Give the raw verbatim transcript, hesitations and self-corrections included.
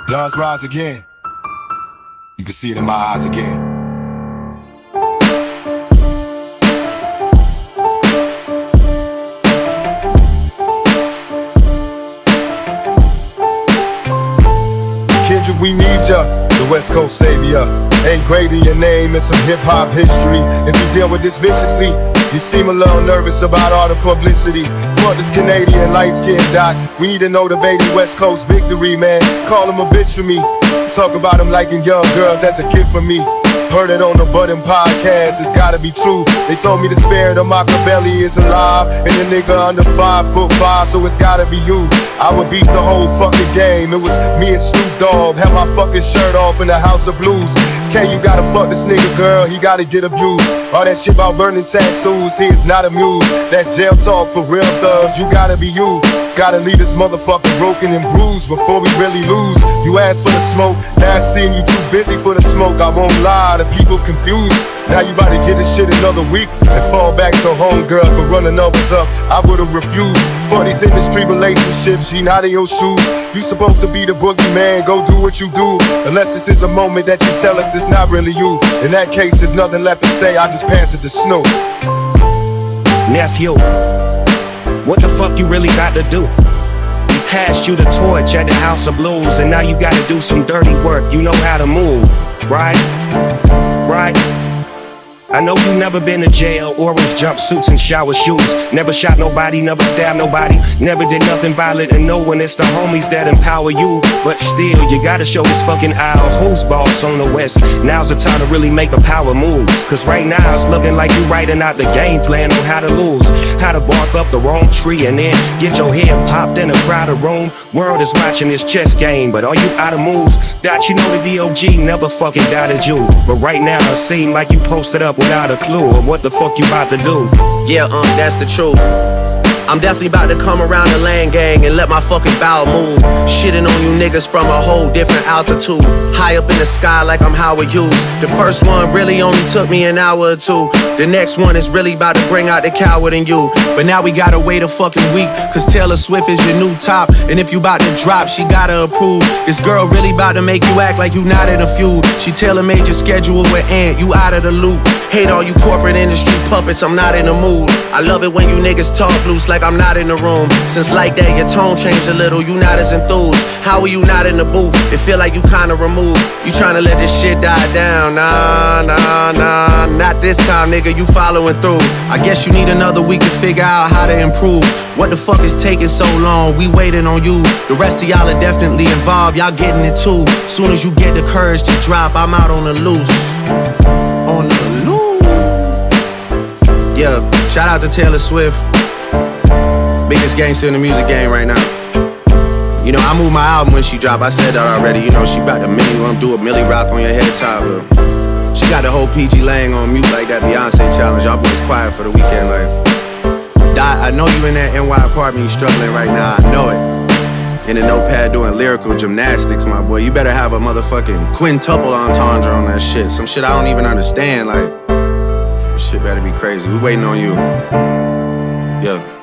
Does rise again. You can see it in my eyes again. Kendrick, we need ya, the West Coast savior. Ain't great in your name and some hip-hop history. If you deal with this viciously, you seem a little nervous about all the publicity. For this Canadian light-skinned doc, we need to know the baby West Coast victory, man. Call him a bitch for me. Talk about him liking young girls as a kid for me. Heard it on the Buddin' podcast, it's gotta be true. They told me the spirit of Machiavelli is alive, and the nigga under five foot five, so it's gotta be you. I would beat the whole fucking game. It was me and Snoop Dogg, had my fucking shirt off in the House of Blues. K, you gotta fuck this nigga, girl, he gotta get abused. All that shit about burning tattoos, he is not amused. That's jail talk for real thugs, you gotta be you. Gotta leave this motherfucker broken and bruised before we really lose. You asked for the smoke, now I seen you too busy for the smoke. I won't lie, the people confused. Now you about to get this shit another week and fall back to homegirl for running numbers up. I would've refused for these industry relationships. She not in your shoes. You supposed to be the boogeyman, go do what you do. Unless this is a moment that you tell us this not really you. In that case, there's nothing left to say. I just pass it to Snoop. Nephew, what the fuck you really got to do? We passed you the torch at the House of Blues, and now you gotta do some dirty work. You know how to move, right? Right? I know you never been to jail, orange jumpsuits and shower shoes. Never shot nobody, never stabbed nobody, never did nothing violent and no one. It's the homies that empower you, but still, you gotta show this fucking aisle who's boss on the West. Now's the time to really make a power move, cause right now it's looking like you writing out the game plan on how to lose. How to bark up the wrong tree and then get your head popped in a crowded room. World is watching this chess game, but are you out of moves? That you know the D O G never fucking doubted you, but right now it seems like you posted up without a clue of what the fuck you about to do. Yeah, um, that's the truth. I'm definitely about to come around the land gang and let my fucking bow move. Shitting on you niggas from a whole different altitude. High up in the sky like I'm Howard Hughes. The first one really only took me an hour or two. The next one is really about to bring out the coward in you. But now we gotta wait a fucking week, cause Taylor Swift is your new top. And if you about to drop, she gotta approve. This girl really about to make you act like you not in a feud. She tailor-made your schedule with Ant, you out of the loop. Hate all you corporate industry puppets, I'm not in the mood. I love it when you niggas talk loose like I'm not in the room. Since like that, your tone changed a little, you not as enthused. How are you not in the booth? It feel like you kinda removed. You tryna let this shit die down. Nah, nah, nah, not this time, nigga, you following through. I guess you need another week to figure out how to improve. What the fuck is taking so long? We waiting on you. The rest of y'all are definitely involved, y'all getting it too. Soon as you get the courage to drop, I'm out on the loose. On the loose. Yeah, shout out to Taylor Swift. Biggest gangster in the music game right now. You know, I moved my album when she dropped. I said that already. You know, she about to minimum do a Millie Rock on your head top. But she got the whole P G Lang on mute like that Beyonce challenge. Y'all boys quiet for the weekend, like. Dot, I know you in that N Y apartment, you struggling right now. I know it. In a notepad doing lyrical gymnastics, my boy. You better have a motherfucking quintuple entendre on that shit. Some shit I don't even understand. Like, this shit better be crazy. We waiting on you. Yeah.